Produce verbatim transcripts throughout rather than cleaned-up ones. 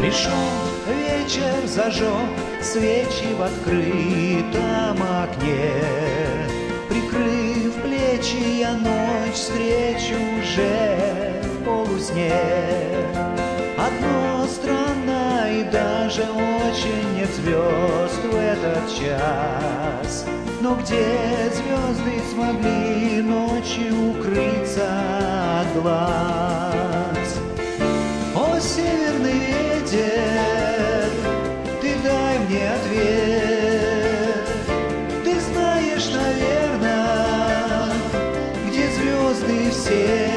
Пришел вечер, зажег свечи в открытом окне. Прикрыв плечи, я ночь встречу уже в полусне. Одно странно и даже очень нет звезд в этот час. Но где звезды смогли ночью укрыться от глаз? О, северный ветер, ты дай мне ответ. Ты знаешь, наверное, где звезды все.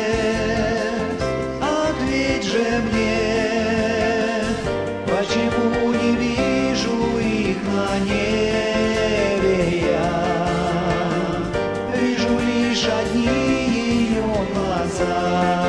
Ответь же мне, почему не вижу их на небе я? Вижу лишь одни ее глаза.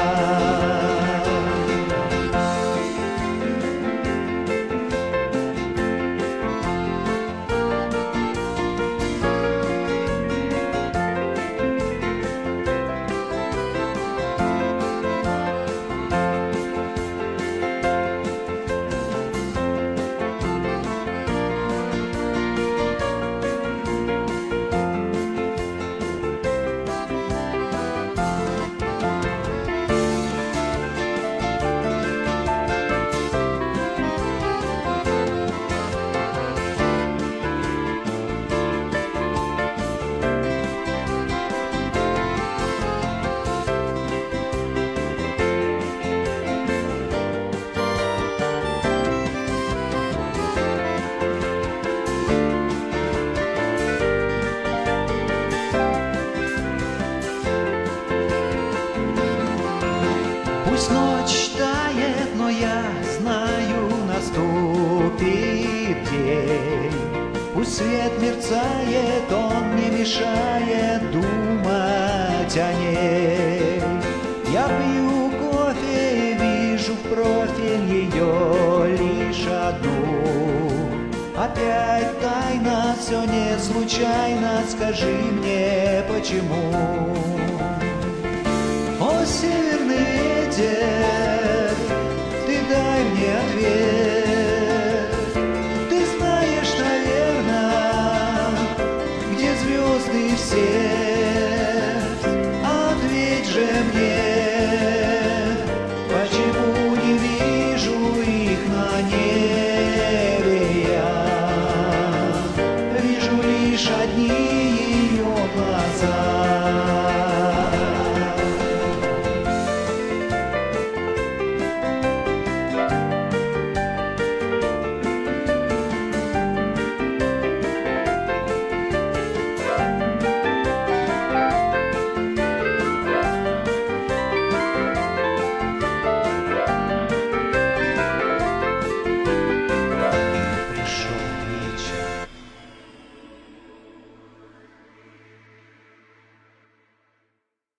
Пусть ночь тает, но я знаю, наступит день. Пусть свет мерцает, он не мешает думать о ней. Я пью кофе и вижу в профиль ее лишь одну. Опять тайна, все не случайно, скажи мне, почему? О, северный ветер,